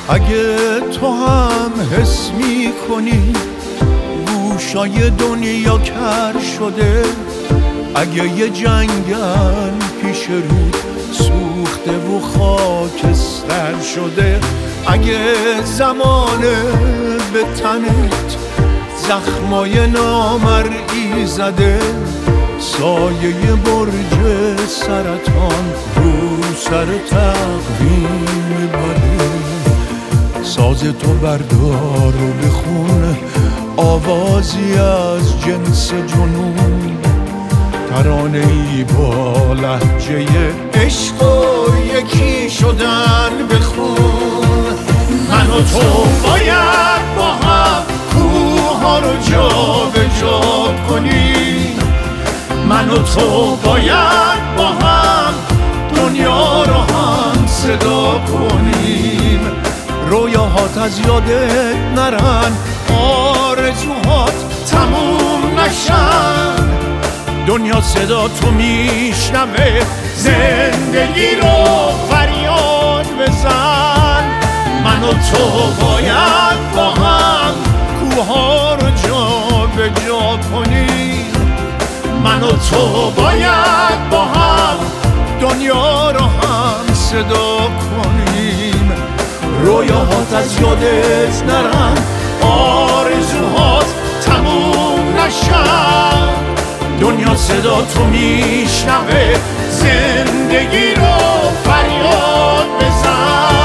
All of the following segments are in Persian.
اگه تو هم حس می‌کنی گوشای دنیا کر شده، اگه یه جنگل پیش رود سوخته و خاکستر شده، اگه زمانه به تنت زخمای نامرئی زده، سایه برج سرطان رو سر تقویم بده، ساز تو بردار و بخون آوازی از جنس جنون، ترانه‌ای با لهجه عشق و یکی شدن بخون. من و تو باید با هم کوها رو جا به جا کنیم، من و تو باید با هم دنیا رو هم صدا کنیم. رویاهات از یادت نرن، آرزوهات تموم نشن، دنیا صدا تو میشنوه، زندگی رو فریاد بزن. من و تو باید با هم کوها رو جا به جا کنیم، من و تو باید با هم دنیا رو هم صدا کنیم. رویاهات از یادت نرن، آرزوهات تموم نشن، دنیا صدا تو میشنوه، زندگی رو فریاد بزن.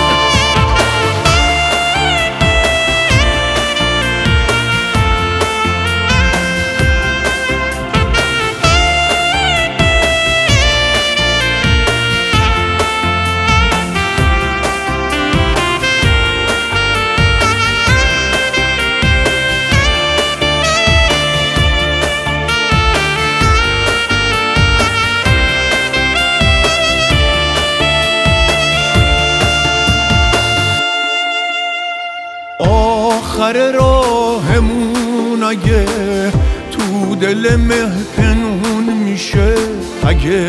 آخر راهمون اگه تو دل مه پنهون میشه، اگه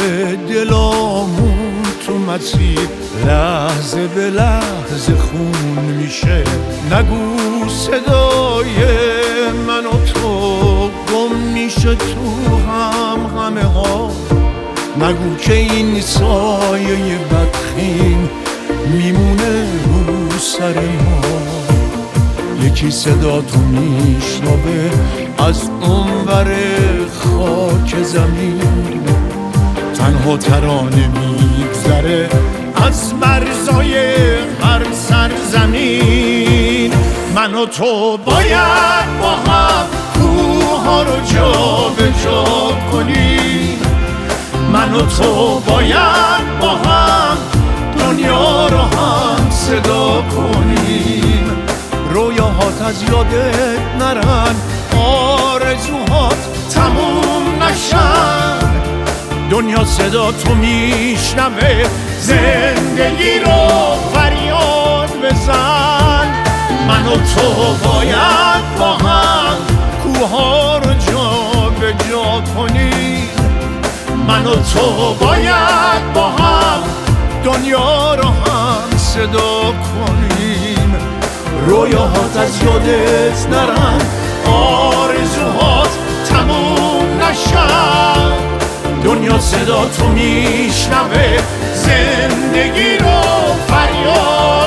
دلامون تو مسیر لحظه به لحظه خون میشه، نگو صدای من و تو گم میشه تو همه ها، نگو که این سایه بدخیم میمونه رو سر ما. یکی صدا تو میشنوه از اونور خاک زمین، تنها ترانه میگذره از مرزای هر سرزمین. من و تو باید با هم کوها رو جا به جا کنیم، من و تو باید با هم دنیا رو هم صدا کنیم. رویاهات از یادت نرن، آرزوهات تموم نشن، دنیا صدا تو میشنوه، زندگی رو فریاد بزن. من و تو باید با هم کوها رو جا به جا کنیم، من و تو باید با هم دنیا رو هم صدا کنیم. رویاهات از یادت نرن، آرزوهات تموم نشن، دنیا صدا تو میشنوه، زندگی رو فریاد